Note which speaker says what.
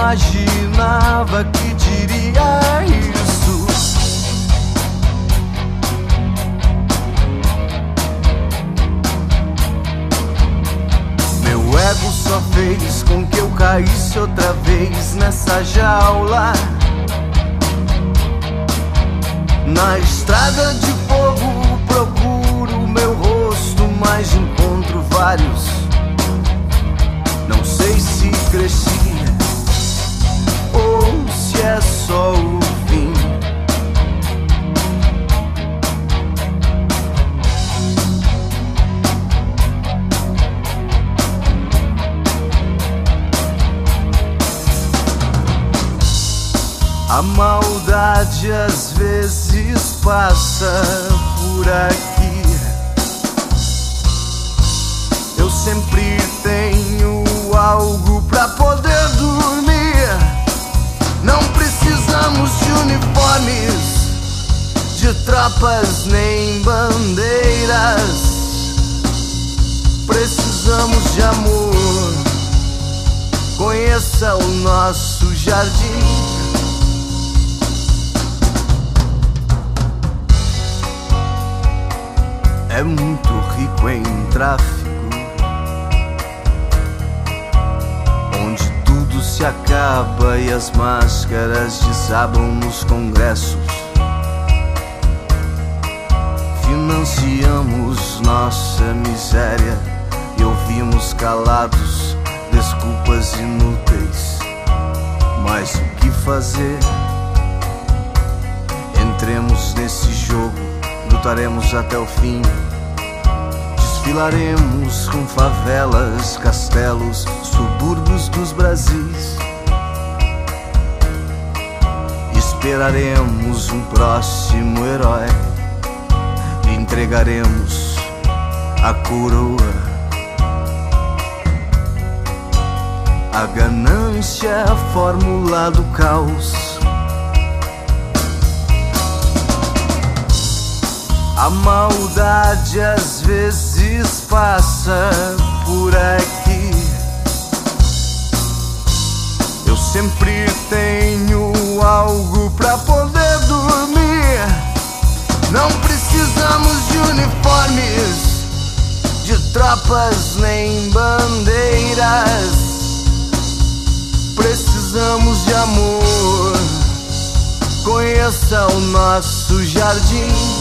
Speaker 1: imaginava que diria isso. Meu ego só fez com que eu caísse outra vez nessa jaula. Na estrada de fogo procuro meu rosto, mas encontro vários. Não sei se cresci ou se é só o fim. A maldade às vezes passa por aqui. Eu sempre tenho algo pra poder dormir. Não precisamos de uniformes, de tropas nem bandeiras. Precisamos de amor. Conheça o nosso jardim. É muito rico em tráfico, onde tudo se acaba e as máscaras desabam nos congressos. Financiamos nossa miséria e ouvimos calados desculpas inúteis. Mas o que fazer? Entremos nesse jogo, lutaremos até o fim. Desfilaremos com favelas, castelos, subúrbios dos Brasis. Esperaremos um próximo herói. Lhe entregaremos a coroa. A ganância é a fórmula do caos. A maldade às vezes passa por aqui. Eu sempre tenho algo pra poder dormir. Não precisamos de uniformes, de tropas nem bandeiras. Precisamos de amor. Conheça o nosso jardim.